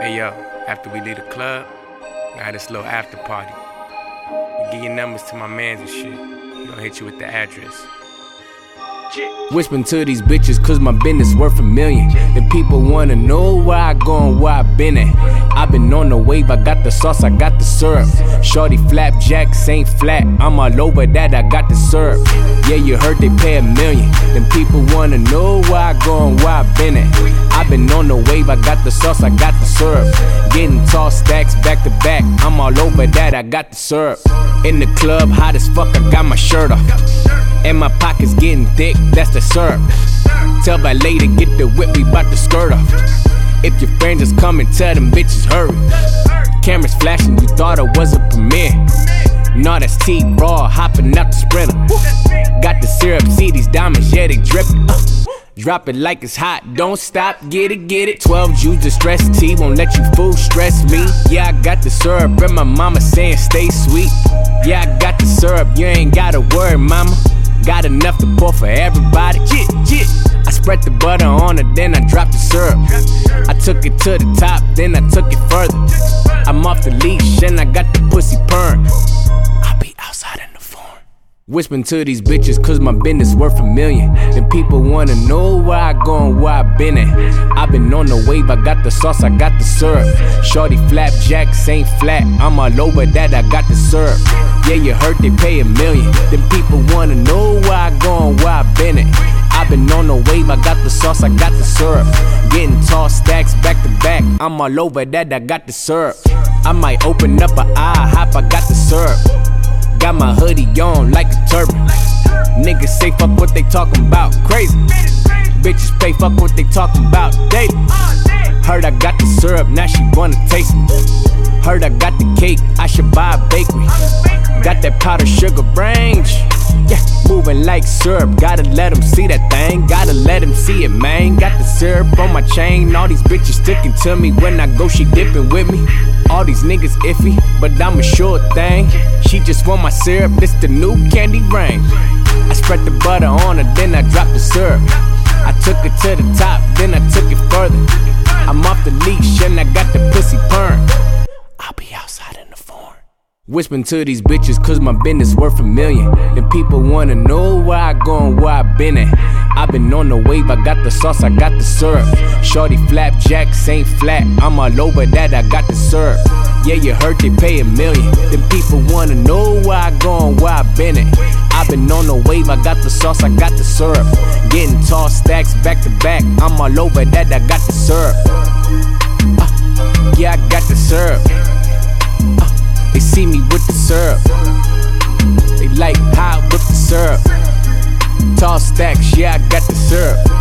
Hey yo, after we leave the club, I had this little after party. You give your numbers to my mans and shit. He gonna hit you with the address. Whispering to these bitches cause my business worth $1 million. The people wanna know where I go and where I been at. I been on the wave, I got the sauce, I got the syrup. Shorty flapjacks ain't flat, I'm all over that, I got the syrup. Yeah, you heard they pay $1 million. Them people wanna know where I go and where I been at. I been on the wave, I got the sauce, I got the syrup. Getting tall stacks back to back, I'm all over that, I got the syrup. In the club, hot as fuck, I got my shirt off. And my pockets getting thick, that's the syrup. Tell valet to get the whip, we bout to skirt off. If your friends is coming, tell them bitches hurry. Cameras flashing, you thought it was a premiere. Nah, that's T-Raw, hopping out the Sprinter. Got the syrup, see these diamonds, yeah, they drippin'. Drop it like it's hot, don't stop, get it. 12 juice, distressed tea, won't let you fool stress me. Yeah, I got the syrup, and my mama saying stay sweet. Yeah, I got the syrup, you ain't gotta worry, mama. Got enough to pour for everybody. I spread the butter on it, then I dropped the syrup. I took it to the top, then I took it further. I'm off the leash and I got the pussy purring. I'll be outside in the foreign. Whispering to these bitches cause my business worth $1 million. Then people wanna know where I go and where I been at. I been on the wave, I got the sauce, I got the syrup. Shorty flapjacks ain't flat, I'm all over that, I got the syrup. Yeah, you heard they pay $1 million. Then people wanna know where I go and where I been at. I been on the wave, I got the sauce, I got the syrup. Getting tall stacks back to back, I'm all over that, I got the syrup. I might open up an IHOP, I got the syrup. Got my hoodie on like a turban. Niggas say fuck what they talking about, crazy. Bitches pay fuck what they talking about, daily. Heard I got the syrup, now she wanna taste it. Heard I got the cake, I should buy a bakery. Got that powdered sugar range, yeah, moving like syrup. Gotta let them see that thing, gotta let them see it, man. Got the syrup on my chain, all these bitches sticking to me. When I go, she dipping with me. All these niggas iffy, but I'm a sure thing. She just want my syrup, this the new candy rain. I spread the butter on her, then I dropped the syrup. I took it to the top, then I took it further. I'm off the leash and I got the pussy purring. I'll be outside in the foreign. Whispering to these bitches cause my business worth $1 million. Then people wanna know where I go and where I been at. I been on the wave, I got the sauce, I got the syrup. Shorty flapjacks ain't flat, I'm all over that, I got the syrup. Yeah, you heard they pay $1 million. Then people wanna know where I go and where I been at. I been on the wave, I got the sauce, I got the syrup. Getting tall stacks back to back, I'm all over that, I got the syrup. Yeah, I got the syrup. They see me with the syrup. They like how I whip the syrup. Tall stacks, yeah, I got the syrup.